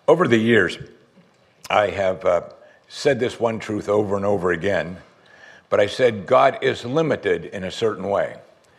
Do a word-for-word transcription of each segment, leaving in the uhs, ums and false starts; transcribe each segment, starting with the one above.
Over the years, I have uh, said this one truth over and over again, but I said God is limited in a certain way.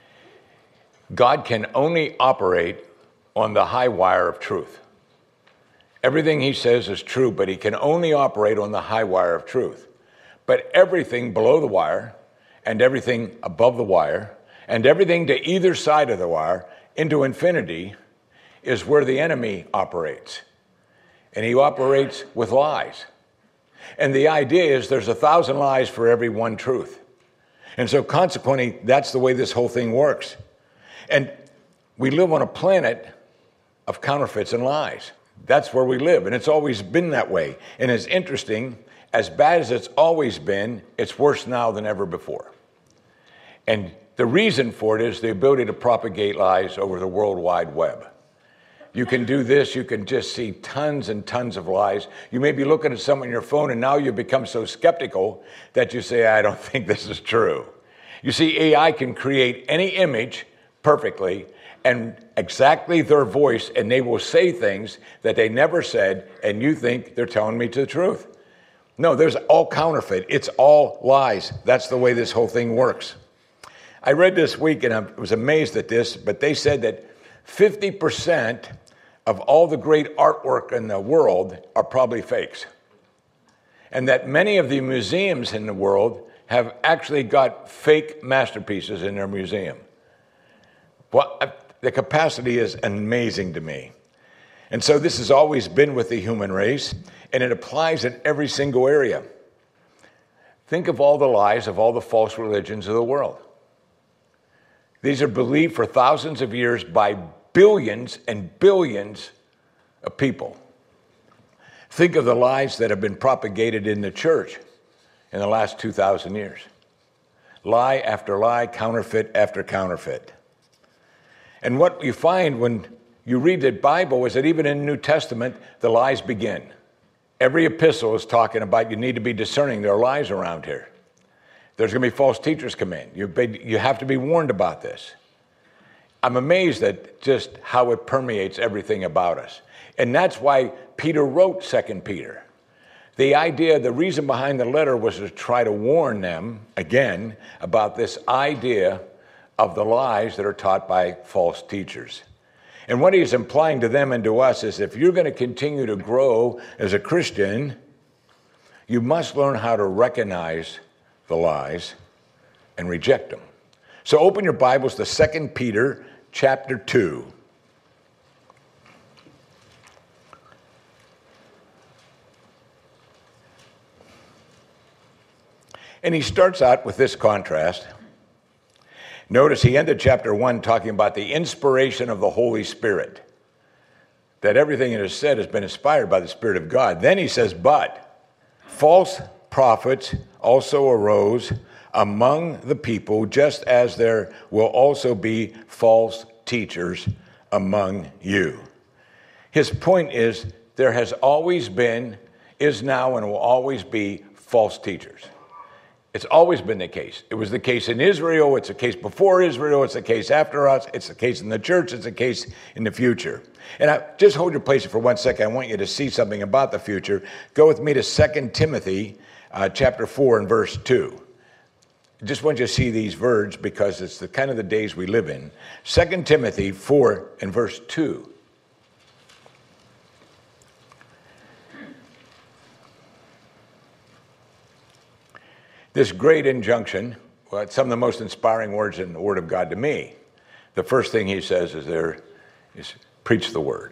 God can only operate on the high wire of truth. Everything he says is true, but he can only operate on the high wire of truth. But everything below the wire, and everything above the wire, and everything to either side of the wire into infinity is where the enemy operates. And he operates with lies. And the idea is there's a thousand lies for every one truth. And so consequently, that's the way this whole thing works. And we live on a planet of counterfeits and lies. That's where we live, and it's always been that way. And it's interesting, as bad as it's always been, it's worse now than ever before. And the reason for it is the ability to propagate lies over the World Wide Web. You can do this, you can just see tons and tons of lies. You may be looking at something on your phone, and now you become so skeptical that you say, I don't think this is true. You see, A I can create any image perfectly and exactly their voice, and they will say things that they never said, and you think they're telling me the truth. No, there's all counterfeit. It's all lies. That's the way this whole thing works. I read this week, and I was amazed at this, but they said that fifty percent of all the great artwork in the world are probably fakes. And that many of the museums in the world have actually got fake masterpieces in their museum. Well, the capacity is amazing to me. And so this has always been with the human race, and it applies in every single area. Think of all the lies of all the false religions of the world. These are believed for thousands of years by billions and billions of people. Think of the lies that have been propagated in the church in the last two thousand years. Lie after lie, counterfeit after counterfeit. And what you find when you read the Bible is that even in the New Testament, the lies begin. Every epistle is talking about you need to be discerning. There are lies around here. There's going to be false teachers come in. You, you have to be warned about this. I'm amazed at just how it permeates everything about us. And that's why Peter wrote Second Peter. The idea, the reason behind the letter was to try to warn them, again, about this idea of the lies that are taught by false teachers. And what he's implying to them and to us is if you're going to continue to grow as a Christian, you must learn how to recognize the lies and reject them. So open your Bibles to Second Peter chapter two. And he starts out with this contrast. Notice he ended chapter one talking about the inspiration of the Holy Spirit, that everything that is said has been inspired by the Spirit of God. Then he says, but false prophets also arose among the people, just as there will also be false teachers among you. His point is there has always been, is now, and will always be false teachers. It's always been the case. It was the case in Israel. It's the case before Israel. It's the case after us. It's the case in the church. It's the case in the future. And I, just hold your place for one second. I want you to see something about the future. Go with me to Second Timothy uh, chapter four and verse two. I just want you to see these words because it's the kind of the days we live in. Second Timothy four and verse two. This great injunction, well, it's some of the most inspiring words in the Word of God to me. The first thing he says is there is preach the Word.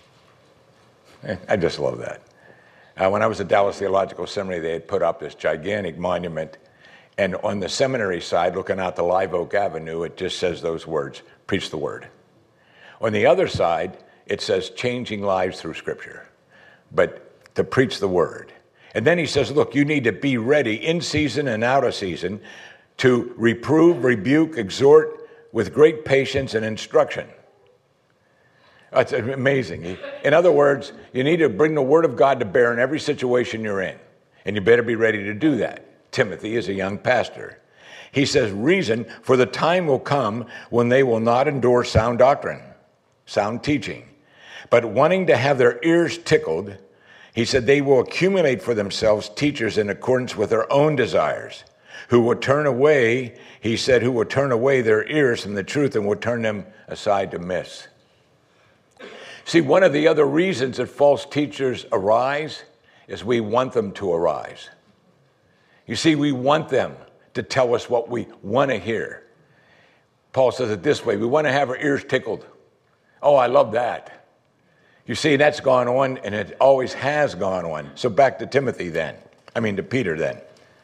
I just love that. Uh, when I was at Dallas Theological Seminary, they had put up this gigantic monument, and on the seminary side, looking out to Live Oak Avenue, it just says those words, preach the Word. On the other side, it says changing lives through Scripture, but to preach the Word. And then he says, look, you need to be ready in season and out of season to reprove, rebuke, exhort with great patience and instruction. That's amazing. In other words, you need to bring the Word of God to bear in every situation you're in. And you better be ready to do that. Timothy is a young pastor. He says, reason, for the time will come when they will not endure sound doctrine, sound teaching, But wanting to have their ears tickled, he said they will accumulate for themselves teachers in accordance with their own desires, who will turn away, he said, who will turn away their ears from the truth and will turn them aside to myths. See, one of the other reasons that false teachers arise is we want them to arise. You see, we want them to tell us what we want to hear. Paul says it this way, we want to have our ears tickled. Oh, I love that. You see, that's gone on, and it always has gone on. So back to Timothy then. I mean, to Peter then.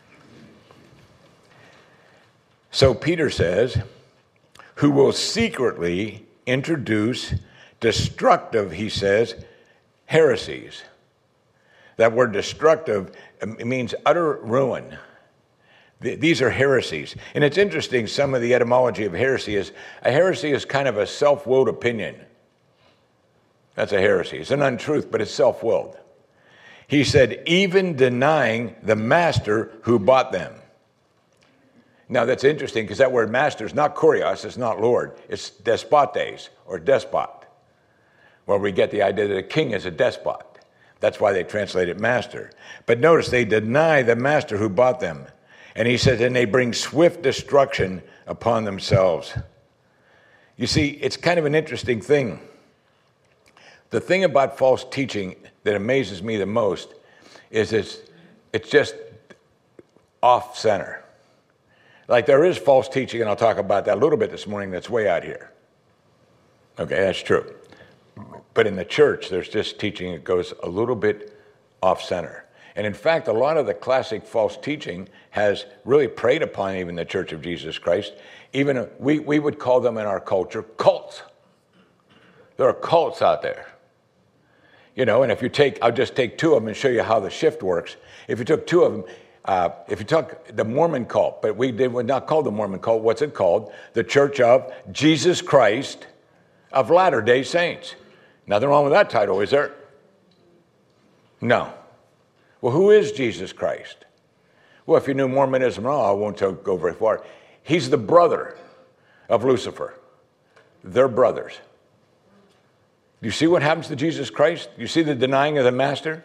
So Peter says, who will secretly introduce destructive, he says, heresies. That word destructive means utter ruin. These are heresies. And it's interesting, some of the etymology of heresy is, a heresy is kind of a self-willed opinion. That's a heresy. It's an untruth, but it's self-willed. He said, even denying the master who bought them. Now that's interesting because that word master is not kurios, it's not Lord. It's despotes or despot, where we get the idea that a king is a despot. That's why they translate it master. But notice they deny the master who bought them. And he says, and they bring swift destruction upon themselves. You see, it's kind of an interesting thing. The thing about false teaching that amazes me the most is it's, it's just off center. Like there is false teaching, and I'll talk about that a little bit this morning, that's way out here. Okay, that's true. But in the church, there's just teaching that goes a little bit off center. And in fact, a lot of the classic false teaching has really preyed upon even the Church of Jesus Christ. Even we, we would call them in our culture cults. There are cults out there. You know, and if you take, I'll just take two of them and show you how the shift works. If you took two of them, uh, if you took the Mormon cult, but we did, would not call the Mormon cult, what's it called? The Church of Jesus Christ of Latter-day Saints. Nothing wrong with that title, is there? No. Well, who is Jesus Christ? Well, if you knew Mormonism at all, I won't go very far. He's the brother of Lucifer. They're brothers. You see what happens to Jesus Christ? You see the denying of the master?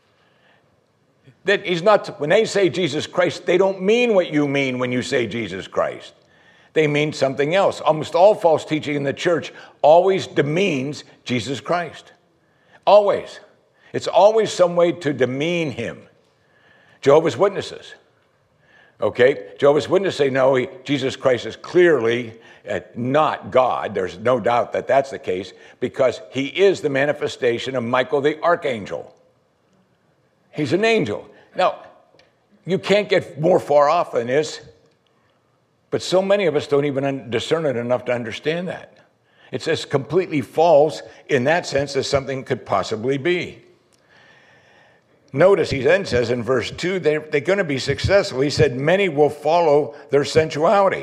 That he's not, when they say Jesus Christ, they don't mean what you mean when you say Jesus Christ. They mean something else. Almost all false teaching in the church always demeans Jesus Christ. Always. It's always some way to demean him. Jehovah's Witnesses. Okay? Jehovah's Witnesses say, no, he, Jesus Christ is clearly uh, not God. There's no doubt that that's the case because he is the manifestation of Michael the Archangel. He's an angel. Now, you can't get more far off than this, but so many of us don't even discern it enough to understand that. It's as completely false in that sense as something could possibly be. Notice he then says in verse two, they're, they're going to be successful. He said, many will follow their sensuality.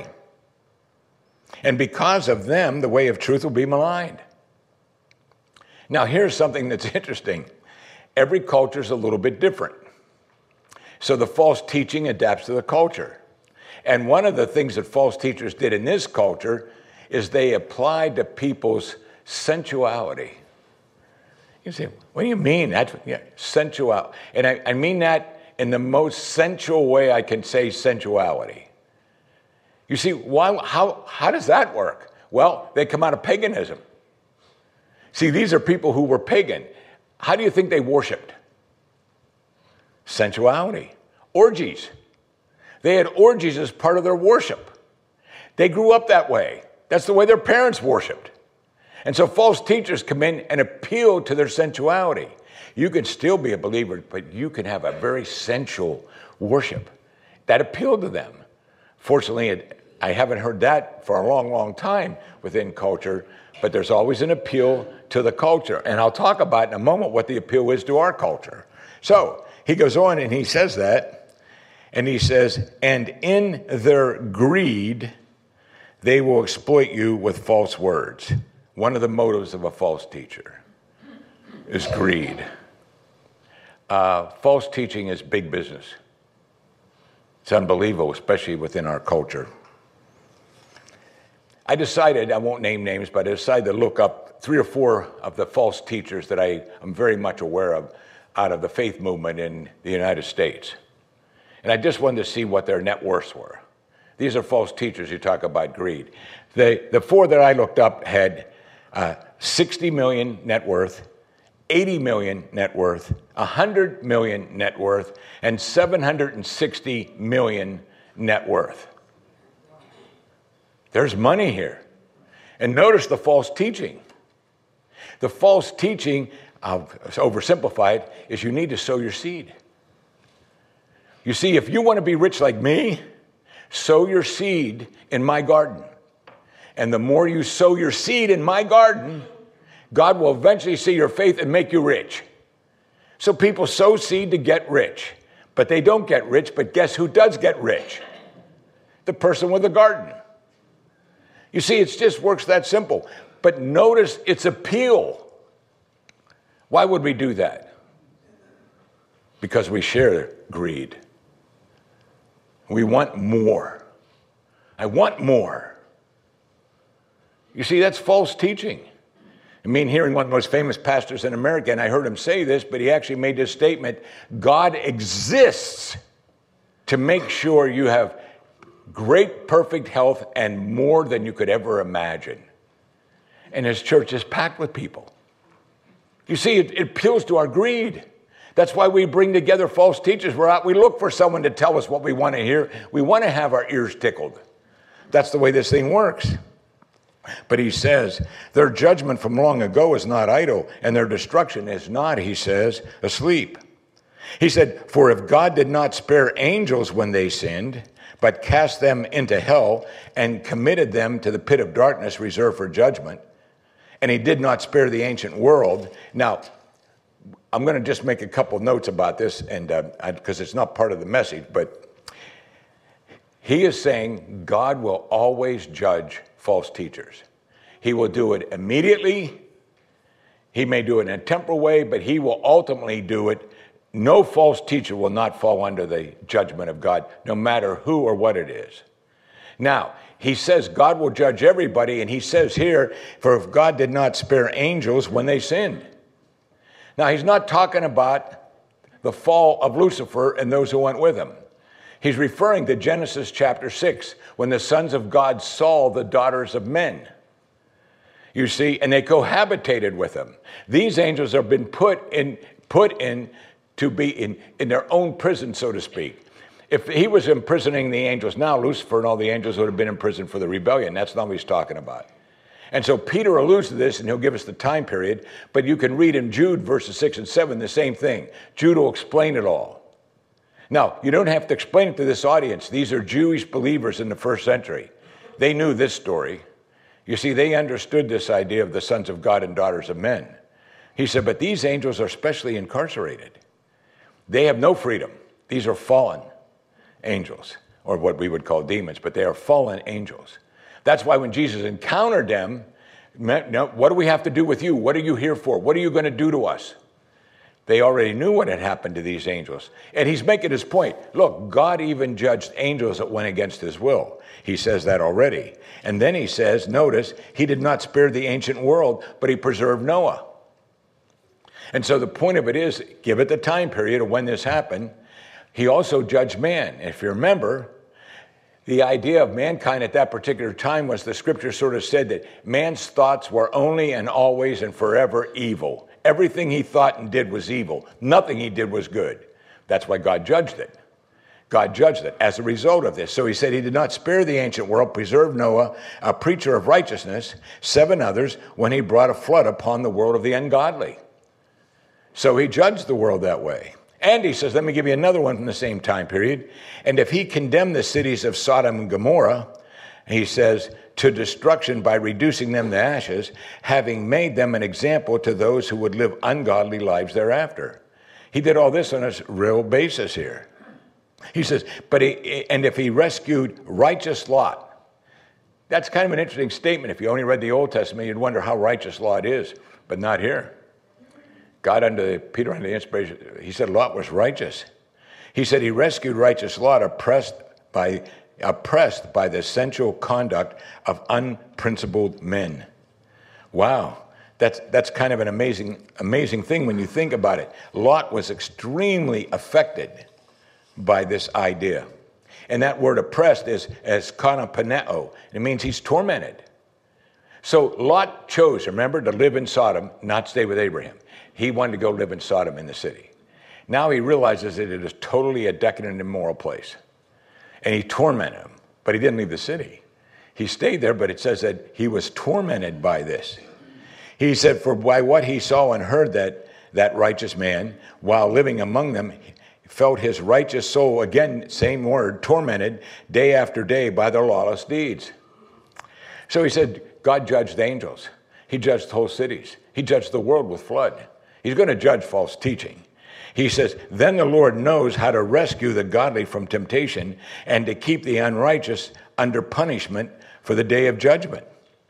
And because of them, the way of truth will be maligned. Now, here's something that's interesting. Every culture is a little bit different. So the false teaching adapts to the culture. And one of the things that false teachers did in this culture is they applied to people's sensuality. You say, what do you mean? That's yeah, sensual. And I, I mean that in the most sensual way I can say sensuality. You see, why, how, how does that work? Well, they come out of paganism. See, these are people who were pagan. How do you think they worshiped? Sensuality. Orgies. They had orgies as part of their worship. They grew up that way. That's the way their parents worshiped. And so false teachers come in and appeal to their sensuality. You can still be a believer, but you can have a very sensual worship. That appealed to them. Fortunately, it, I haven't heard that for a long, long time within culture, but there's always an appeal to the culture. And I'll talk about in a moment what the appeal is to our culture. So he goes on and he says that, and he says, and in their greed, they will exploit you with false words. One of the motives of a false teacher is greed. Uh, false teaching is big business. It's unbelievable, especially within our culture. I decided, I won't name names, but I decided to look up three or four of the false teachers that I am very much aware of out of the faith movement in the United States. And I just wanted to see what their net worths were. These are false teachers who talk about greed. The, the four that I looked up had uh, sixty million net worth, eighty million net worth, one hundred million net worth, and seven hundred sixty million net worth. There's money here. And notice the false teaching. The false teaching, I'll oversimplify it, is you need to sow your seed. You see, if you want to be rich like me, sow your seed in my garden. And the more you sow your seed in my garden, God will eventually see your faith and make you rich. So people sow seed to get rich, but they don't get rich. But guess who does get rich? The person with the garden. You see, it just works that simple. But notice its appeal. Why would we do that? Because we share greed. We want more. I want more. You see, that's false teaching. I mean, hearing one of the most famous pastors in America, and I heard him say this, but he actually made this statement: God exists to make sure you have great, perfect health and more than you could ever imagine. And his church is packed with people. You see, it, it appeals to our greed. That's why we bring together false teachers. We're out, we look for someone to tell us what we want to hear. We want to have our ears tickled. That's the way this thing works. But he says, their judgment from long ago is not idle, and their destruction is not, he says, asleep. He said, for if God did not spare angels when they sinned, but cast them into hell and committed them to the pit of darkness reserved for judgment, and he did not spare the ancient world. Now, I'm going to just make a couple notes about this, and because uh, it's not part of the message, but he is saying God will always judge false teachers. He will do it immediately. He may do it in a temporal way, but he will ultimately do it. No false teacher will not fall under the judgment of God, no matter who or what it is. Now, he says God will judge everybody, and he says here, for if God did not spare angels when they sinned. Now, he's not talking about the fall of Lucifer and those who went with him. He's referring to Genesis chapter six, when the sons of God saw the daughters of men. You see, and they cohabitated with them. These angels have been put in, put in to be in, in their own prison, so to speak. If he was imprisoning the angels now, Lucifer and all the angels would have been in prison for the rebellion. That's not what he's talking about. And so Peter alludes to this, and he'll give us the time period, but you can read in Jude verses six and seven the same thing. Jude will explain it all. Now, you don't have to explain it to this audience. These are Jewish believers in the first century. They knew this story. You see, they understood this idea of the sons of God and daughters of men. He said, but these angels are specially incarcerated. They have no freedom. These are fallen angels, or what we would call demons, but they are fallen angels. That's why when Jesus encountered them, what do we have to do with you? What are you here for? What are you going to do to us? They already knew what had happened to these angels. And he's making his point. Look, God even judged angels that went against his will. He says that already. And then he says, notice, he did not spare the ancient world, but he preserved Noah. And so the point of it is, give it the time period of when this happened. He also judged man. If you remember, the idea of mankind at that particular time was the scripture sort of said that man's thoughts were only and always and forever evil. Everything he thought and did was evil. Nothing he did was good. That's why God judged it. God judged it as a result of this. So he said he did not spare the ancient world, preserved Noah, a preacher of righteousness, seven others, when he brought a flood upon the world of the ungodly. So he judged the world that way. And he says, let me give you another one from the same time period. And if he condemned the cities of Sodom and Gomorrah, he says, to destruction by reducing them to ashes, having made them an example to those who would live ungodly lives thereafter. He did all this on a real basis here. He says, but he, and if he rescued righteous Lot. That's kind of an interesting statement. If you only read the Old Testament, you'd wonder how righteous Lot is, but not here. God under Peter under the inspiration, he said Lot was righteous. He said he rescued righteous Lot, oppressed by oppressed by the sensual conduct of unprincipled men. Wow. That's, that's kind of an amazing, amazing thing when you think about it. Lot was extremely affected by this idea. And that word oppressed is as kanapaneo. It means he's tormented. So Lot chose, remember, to live in Sodom, not stay with Abraham. He wanted to go live in Sodom in the city. Now he realizes that it is totally a decadent, immoral place. And he tormented him, but he didn't leave the city. He stayed there, but it says that he was tormented by this. He said, for by what he saw and heard that that righteous man, while living among them, felt his righteous soul, again, same word, tormented day after day by their lawless deeds. So he said, God judged angels. He judged whole cities. He judged the world with flood. He's going to judge false teaching. He says, then the Lord knows how to rescue the godly from temptation and to keep the unrighteous under punishment for the day of judgment.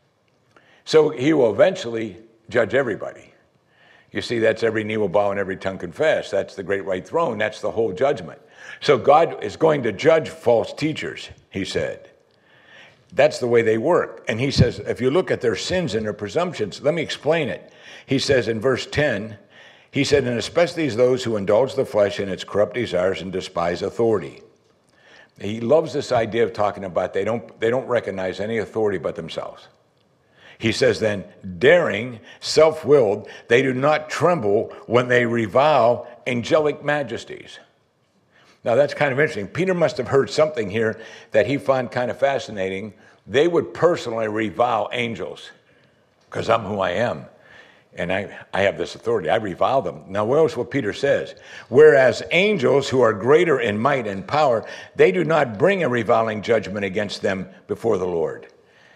So he will eventually judge everybody. You see, that's every knee will bow and every tongue confess. That's the great white throne. That's the whole judgment. So God is going to judge false teachers, he said. That's the way they work. And he says, if you look at their sins and their presumptions, let me explain it. He says in verse ten, he said, and especially as those who indulge the flesh in its corrupt desires and despise authority. He loves this idea of talking about they don't, they don't recognize any authority but themselves. He says then, daring, self-willed, they do not tremble when they revile angelic majesties. Now that's kind of interesting. Peter must have heard something here that he found kind of fascinating. They would personally revile angels because I'm who I am. And I, I have this authority. I revile them. Now, notice what Peter says. Whereas angels who are greater in might and power, they do not bring a reviling judgment against them before the Lord.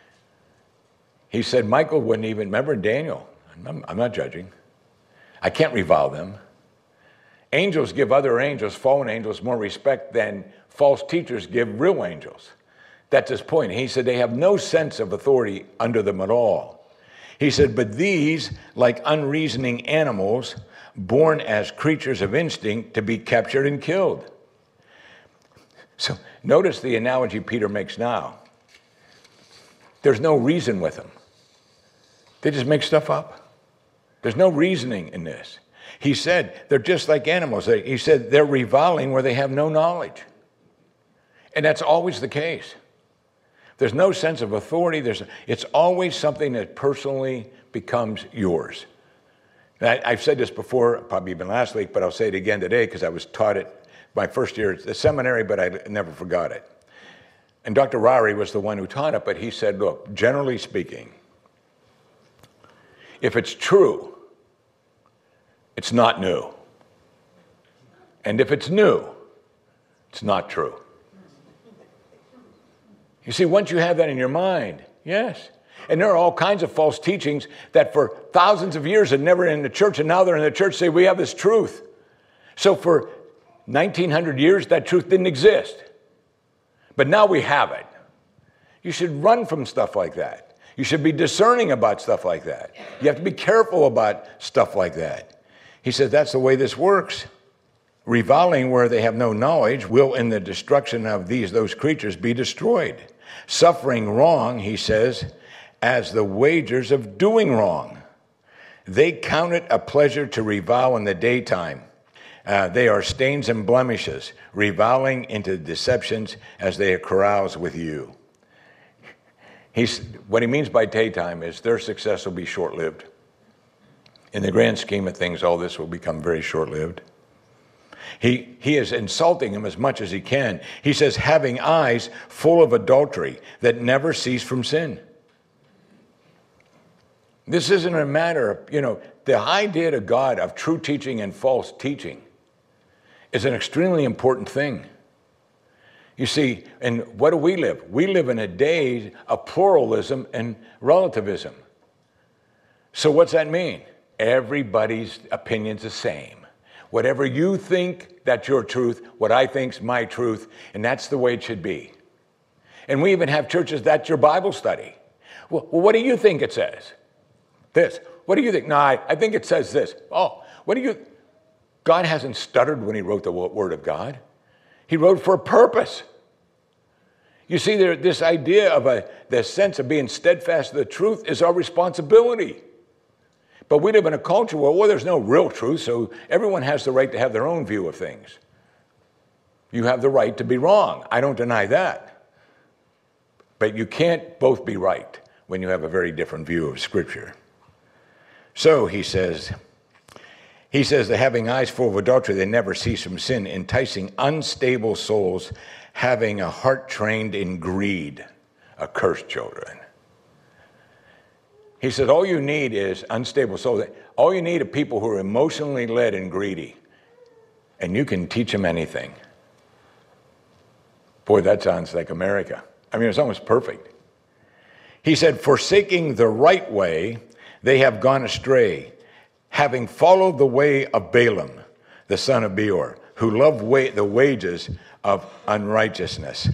He said Michael wouldn't even, remember Daniel, I'm, I'm not judging. I can't revile them. Angels give other angels, fallen angels, more respect than false teachers give real angels. That's his point. He said they have no sense of authority under them at all. He said, but these, like unreasoning animals, born as creatures of instinct to be captured and killed. So notice the analogy Peter makes now. There's no reason with them. They just make stuff up. There's no reasoning in this. He said they're just like animals. He said they're reviling where they have no knowledge. And that's always the case. There's no sense of authority. There's, it's always something that personally becomes yours. And I, I've said this before, probably even last week, but I'll say it again today because I was taught it my first year at the seminary, but I never forgot it. And Doctor Rari was the one who taught it, but he said, look, generally speaking, if it's true, it's not new. And if it's new, it's not true. You see, once you have that in your mind, yes. And there are all kinds of false teachings that for thousands of years had never in the church, and now they're in the church, say we have this truth. So for nineteen hundred years, that truth didn't exist. But now we have it. You should run from stuff like that. You should be discerning about stuff like that. You have to be careful about stuff like that. He said that's the way this works. Reviling where they have no knowledge will in the destruction of these, those creatures, be destroyed. Suffering wrong, he says, as the wagers of doing wrong. They count it a pleasure to revile in the daytime. Uh, they are stains and blemishes, reviling into deceptions as they carouse with you. He's, what he means by daytime is their success will be short-lived. In the grand scheme of things, all this will become very short-lived. He, he is insulting him as much as he can. He says, having eyes full of adultery that never cease from sin. This isn't a matter of, you know, the idea to God of true teaching and false teaching is an extremely important thing. You see, and what do we live? We live in a day of pluralism and relativism. So what's that mean? Everybody's opinion's the same. Whatever you think, that's your truth. What I think's my truth. And that's the way it should be. And we even have churches, that's your Bible study. Well, well what do you think it says? This. What do you think? No, I, I think it says this. Oh, what do you... God hasn't stuttered when he wrote the Word of God. He wrote for a purpose. You see, there, this idea of a, the sense of being steadfast to the truth is our responsibility. But we live in a culture where, well, there's no real truth, so everyone has the right to have their own view of things. You have the right to be wrong. I don't deny that. But you can't both be right when you have a very different view of Scripture. So, he says, he says that having eyes full of adultery, they never cease from sin, enticing unstable souls, having a heart trained in greed, accursed children. He said, all you need is unstable souls. All you need are people who are emotionally led and greedy. And you can teach them anything. Boy, that sounds like America. I mean, it's almost perfect. He said, forsaking the right way, they have gone astray, having followed the way of Balaam, the son of Beor, who loved wa- the wages of unrighteousness.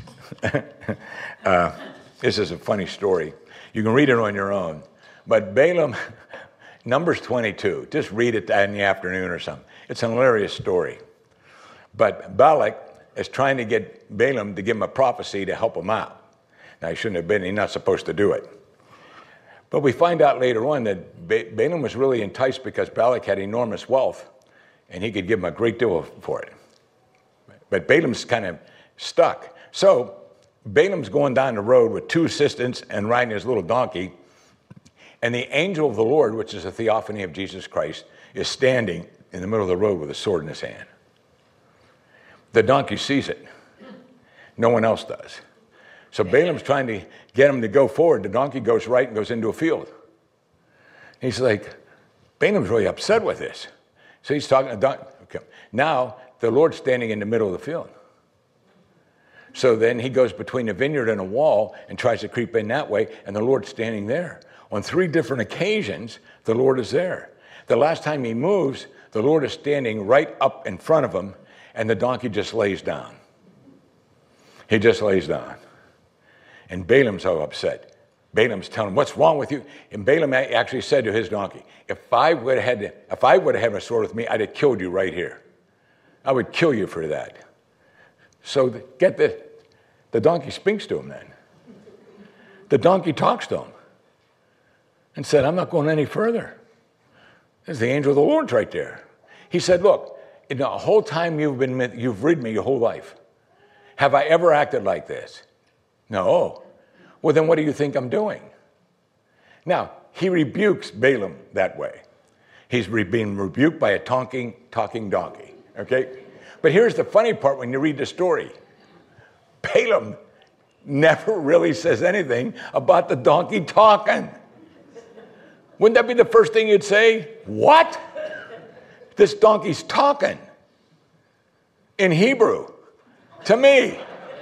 uh, this is a funny story. You can read it on your own. But Balaam, Numbers twenty-two, just read it in the afternoon or something. It's a hilarious story. But Balak is trying to get Balaam to give him a prophecy to help him out. Now, he shouldn't have been, he's not supposed to do it. But we find out later on that ba- Balaam was really enticed because Balak had enormous wealth, and he could give him a great deal for it. But Balaam's kind of stuck. So Balaam's going down the road with two assistants and riding his little donkey, and the angel of the Lord, which is a theophany of Jesus Christ, is standing in the middle of the road with a sword in his hand. The donkey sees it. No one else does. So Balaam's trying to get him to go forward. The donkey goes right and goes into a field. He's like, Balaam's really upset with this. So he's talking to the donkey. Okay. Now, the Lord's standing in the middle of the field. So then he goes between a vineyard and a wall and tries to creep in that way, and the Lord's standing there. On three different occasions, the Lord is there. The last time he moves, the Lord is standing right up in front of him, and the donkey just lays down. He just lays down. And Balaam's so upset. Balaam's telling him, what's wrong with you? And Balaam actually said to his donkey, if I would have had, if I would have had a sword with me, I'd have killed you right here. I would kill you for that. So the, get this, the donkey speaks to him then. The donkey talks to him and said, I'm not going any further. There's the angel of the Lord right there. He said, look, in the whole time you've been, you've ridden me your whole life, have I ever acted like this? No. Well, then what do you think I'm doing? Now, he rebukes Balaam that way. He's re- being rebuked by a talking, talking donkey, okay? But here's the funny part when you read the story. Balaam never really says anything about the donkey talking. Wouldn't that be the first thing you'd say? What? This donkey's talking in Hebrew to me.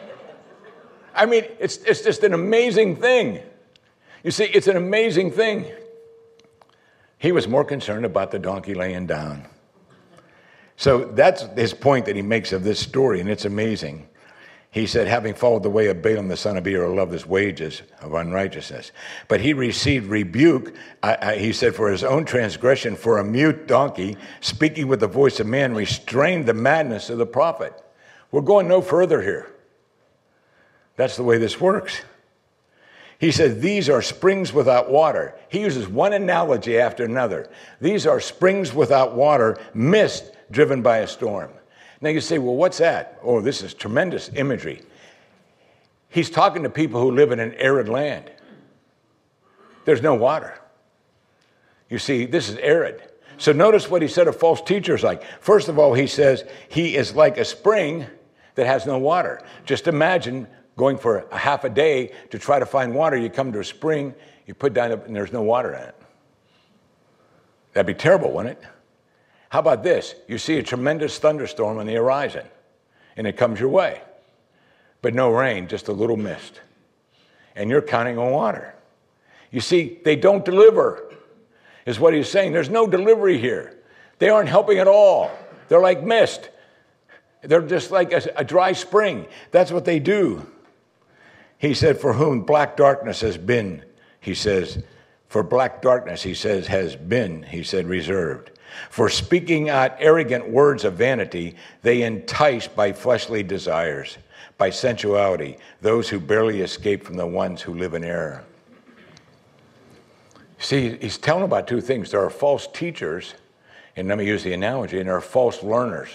I mean, it's it's just an amazing thing. You see, it's an amazing thing. He was more concerned about the donkey laying down. So that's his point that he makes of this story, and it's amazing. He said, having followed the way of Balaam the son of Beor, loved his wages of unrighteousness. But he received rebuke, I, I, he said, for his own transgression, for a mute donkey, speaking with the voice of man, restrained the madness of the prophet. We're going no further here. That's the way this works. He said, these are springs without water. He uses one analogy after another. These are springs without water, mist driven by a storm. Now you say, well, what's that? Oh, this is tremendous imagery. He's talking to people who live in an arid land. There's no water. You see, this is arid. So notice what he said of false teachers like. First of all, he says, he is like a spring that has no water. Just imagine going for a half a day to try to find water. You come to a spring, you put down, and there's no water in it. That'd be terrible, wouldn't it? How about this? You see a tremendous thunderstorm on the horizon, and it comes your way. But no rain, just a little mist. And you're counting on water. You see, they don't deliver, is what he's saying. There's no delivery here. They aren't helping at all. They're like mist. They're just like a, a dry spring. That's what they do. He said, for whom black darkness has been, he says, for black darkness, he says, has been, he said, reserved. For speaking out arrogant words of vanity, they entice by fleshly desires. by sensuality, those who barely escape from the ones who live in error. See, he's telling about two things. There are false teachers, and let me use the analogy, and there are false learners.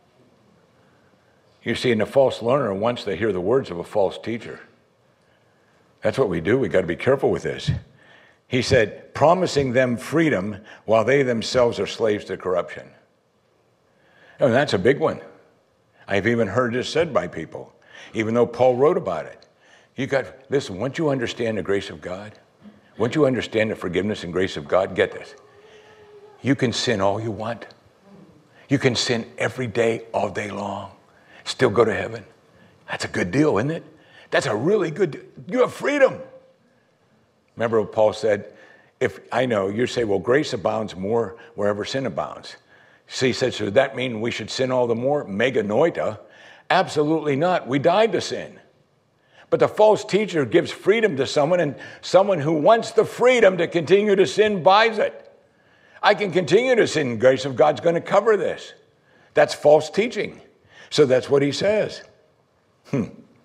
You see, and the false learner wants to hear the words of a false teacher. That's what we do. We've got to be careful with this. He said, promising them freedom while they themselves are slaves to corruption. And that's a big one. I've even heard this said by people, even though Paul wrote about it. You got, listen, once you understand the grace of God, once you understand the forgiveness and grace of God, get this. You can sin all you want. You can sin every day, all day long. Still go to heaven. That's a good deal, isn't it? That's a really good deal. You have freedom. Remember what Paul said? If I know, you say, well, grace abounds more wherever sin abounds. So he said, so does that mean we should sin all the more? Mega noita? Absolutely not. We died to sin. But the false teacher gives freedom to someone, and someone who wants the freedom to continue to sin buys it. I can continue to sin. The grace of God's going to cover this. That's false teaching. So that's what he says. Hmm.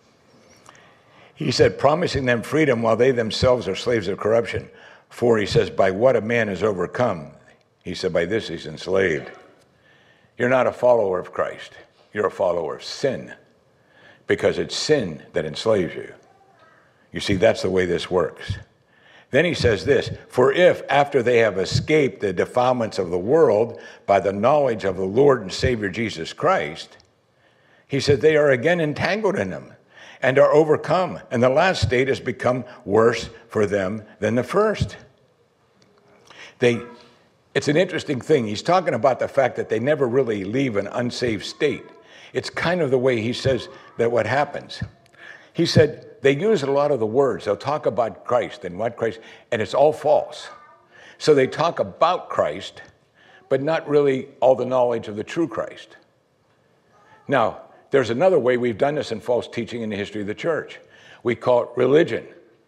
He said, promising them freedom while they themselves are slaves of corruption. For he says, by what a man is overcome, he said, by this he's enslaved. You're not a follower of Christ. You're a follower of sin. Because it's sin that enslaves you. You see, that's the way this works. Then he says this, for if after they have escaped the defilements of the world by the knowledge of the Lord and Savior Jesus Christ, he said they are again entangled in them and are overcome. And the last state has become worse for them than the first. They, it's an interesting thing. He's talking about the fact that they never really leave an unsaved state. It's kind of the way he says that what happens. He said they use a lot of the words. They'll talk about Christ and what Christ, and it's all false. So they talk about Christ, but not really all the knowledge of the true Christ. Now, there's another way we've done this in false teaching in the history of the church. We call it religion.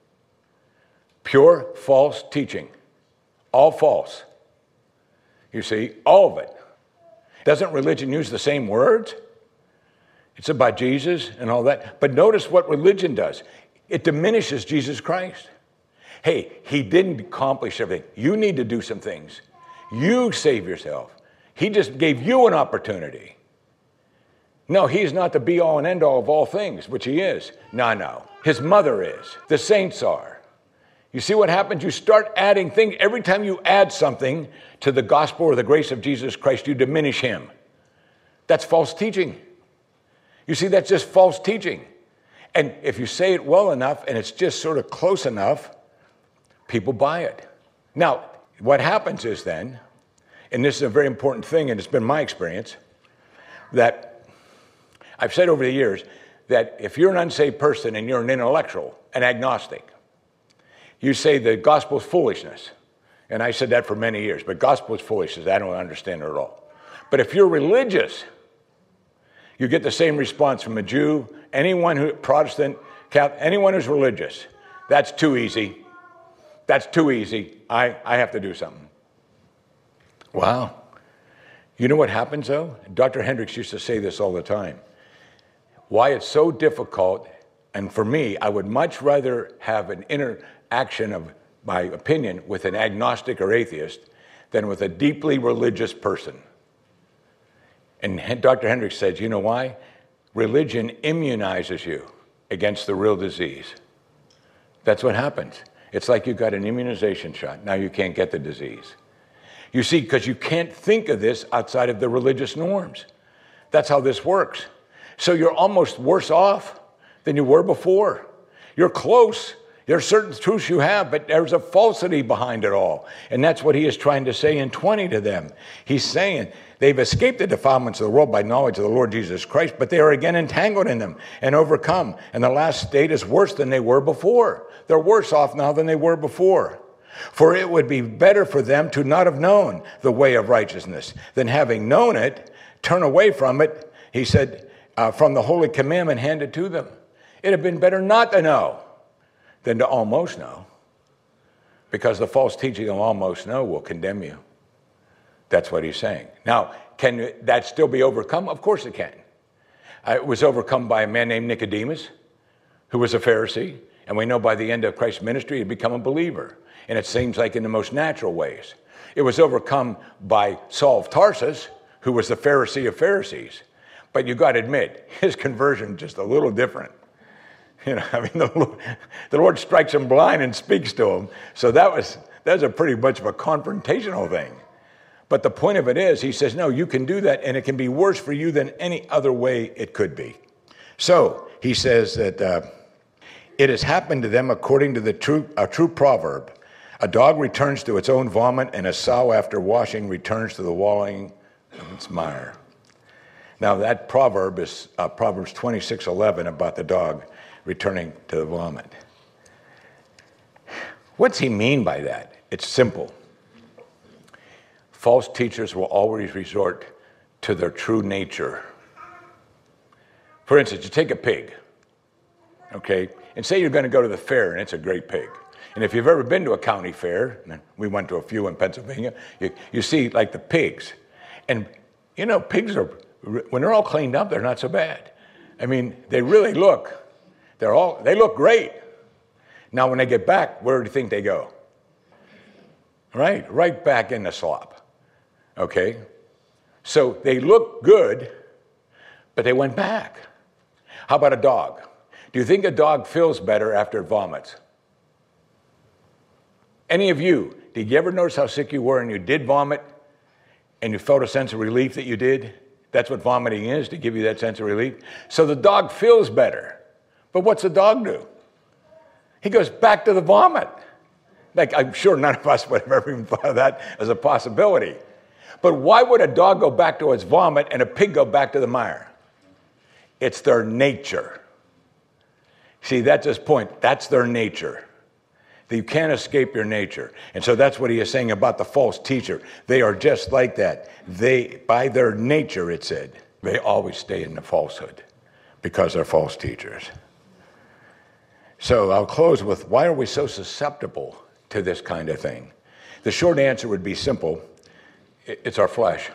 Pure false teaching. All false. You see, all of it. Doesn't religion use the same words? It's about Jesus and all that. But notice what religion does. It diminishes Jesus Christ. Hey, he didn't accomplish everything. You need to do some things. You save yourself. He just gave you an opportunity. No, he's not the be-all and end-all of all things, which he is. No, no. His mother is. The saints are. You see what happens? You start adding things. Every time you add something to the gospel or the grace of Jesus Christ, you diminish him. That's false teaching. You see, that's just false teaching. And if you say it well enough and it's just sort of close enough, people buy it. Now, what happens is then, and this is a very important thing, and it's been my experience, that I've said over the years that if you're an unsaved person and you're an intellectual, an agnostic, you say the gospel is foolishness. And I said that for many years, but gospel is foolishness. I don't understand it at all. But if you're religious, you get the same response from a Jew, anyone who, Protestant, Catholic, anyone who's religious. That's too easy. That's too easy. I, I have to do something. Wow. You know what happens though? Doctor Hendricks used to say this all the time. Why it's so difficult, and for me, I would much rather have an interaction of my opinion with an agnostic or atheist than with a deeply religious person. And Doctor Hendricks says, you know why? Religion immunizes you against the real disease. That's what happens. It's like you got an immunization shot. Now you can't get the disease. You see, because you can't think of this outside of the religious norms. That's how this works. So you're almost worse off than you were before. You're close. There are certain truths you have, but there's a falsity behind it all. And that's what he is trying to say in twenty to them. He's saying they've escaped the defilements of the world by knowledge of the Lord Jesus Christ, but they are again entangled in them and overcome. And the last state is worse than they were before. They're worse off now than they were before. For it would be better for them to not have known the way of righteousness than having known it, turn away from it, he said, uh, from the holy commandment handed to them. It had been better not to know than to almost know, because the false teaching of almost know will condemn you. That's what he's saying. Now, can that still be overcome? Of course it can. It was overcome by a man named Nicodemus, who was a Pharisee. And we know by the end of Christ's ministry, he'd become a believer. And it seems like in the most natural ways. It was overcome by Saul of Tarsus, who was the Pharisee of Pharisees. But you got to admit, his conversion just a little different. You know, I mean, the Lord, the Lord strikes him blind and speaks to him. So that was, that was a pretty much of a confrontational thing. But the point of it is, he says, no, you can do that, and it can be worse for you than any other way it could be. So he says that uh, it has happened to them according to the true, a true proverb. A dog returns to its own vomit, and a sow after washing returns to the wallowing of its mire. Now that proverb is uh, Proverbs twenty-six eleven about the dog returning to the vomit. What's he mean by that? It's simple. False teachers will always resort to their true nature. For instance, you take a pig, okay, and say you're going to go to the fair, and it's a great pig. And if you've ever been to a county fair, and we went to a few in Pennsylvania, you, you see like the pigs. And, you know, pigs are, when they're all cleaned up, they're not so bad. I mean, they really look, they're all, they look great. Now, when they get back, where do you think they go? Right, right back in the slop, okay? So they look good, but they went back. How about a dog? Do you think a dog feels better after it vomits? Any of you, did you ever notice how sick you were and you did vomit and you felt a sense of relief that you did? That's what vomiting is, to give you that sense of relief. So the dog feels better. But what's the dog do? He goes back to the vomit. Like, I'm sure none of us would have ever even thought of that as a possibility. But why would a dog go back to its vomit and a pig go back to the mire? It's their nature. See, that's his point. That's their nature. You can't escape your nature. And so that's what he is saying about the false teacher. They are just like that. They, by their nature, it said, they always stay in the falsehood because they're false teachers. So I'll close with, why are we so susceptible to this kind of thing? The short answer would be simple. It's our flesh.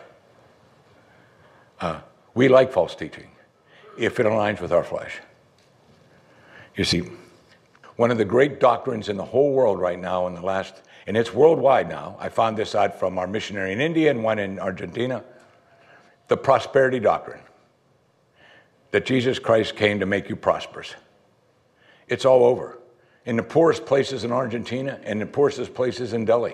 Uh, we like false teaching if it aligns with our flesh. You see, one of the great doctrines in the whole world right now in the last, and it's worldwide now, I found this out from our missionary in India and one in Argentina, the prosperity doctrine, that Jesus Christ came to make you prosperous. It's all over. In the poorest places in Argentina and the poorest places in Delhi.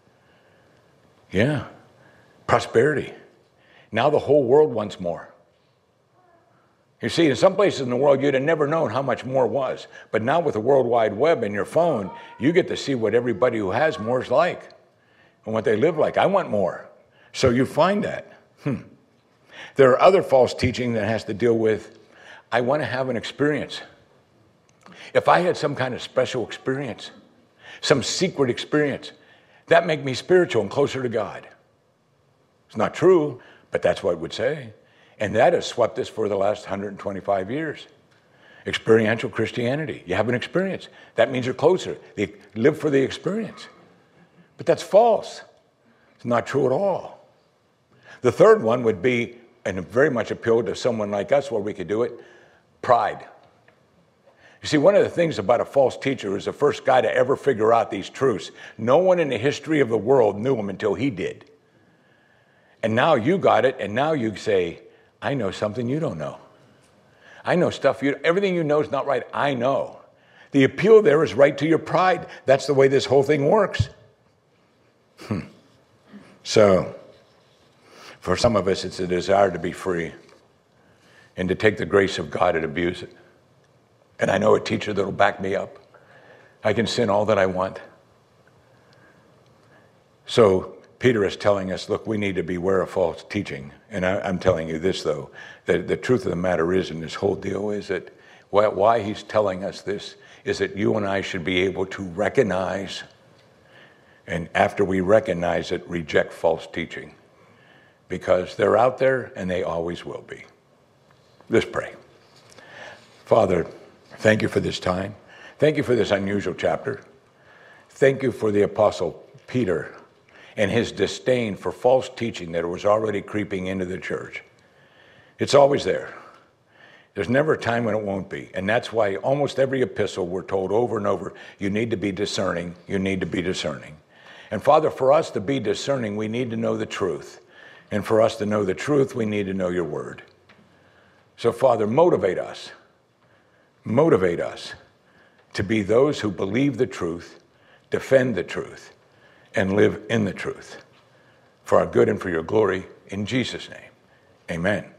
Yeah, prosperity. Now the whole world wants more. You see, in some places in the world, you'd have never known how much more was. But now with the World Wide Web and your phone, you get to see what everybody who has more is like and what they live like. I want more. So you find that. Hmm. There are other false teaching that has to deal with, I want to have an experience. If I had some kind of special experience, some secret experience, that make me spiritual and closer to God. It's not true, but that's what it would say. And that has swept us for the last one hundred twenty-five years. Experiential Christianity. You have an experience. That means you're closer. You live for the experience. But that's false. It's not true at all. The third one would be, and very much appealed to someone like us where we could do it, pride. You see, one of the things about a false teacher who's the first guy to ever figure out these truths, no one in the history of the world knew him until he did. And now you got it, and now you say, I know something you don't know. I know stuff you, everything you know is not right. I know. The appeal there is right to your pride. That's the way this whole thing works. Hmm. So, for some of us, it's a desire to be free and to take the grace of God and abuse it. And I know a teacher that will back me up. I can sin all that I want. So, Peter is telling us, look, we need to beware of false teaching. And I, I'm telling you this, though, that the truth of the matter is, in this whole deal, is that why, why he's telling us this is that you and I should be able to recognize, and after we recognize it, reject false teaching. Because they're out there, and they always will be. Let's pray. Father, thank you for this time. Thank you for this unusual chapter. Thank you for the Apostle Peter and his disdain for false teaching that was already creeping into the church. It's always there. There's never a time when it won't be. And that's why almost every epistle we're told over and over, you need to be discerning, you need to be discerning. And Father, for us to be discerning, we need to know the truth. And for us to know the truth, we need to know your word. So Father, motivate us, motivate us to be those who believe the truth, defend the truth, and live in the truth. For our good and for your glory, in Jesus' name, amen.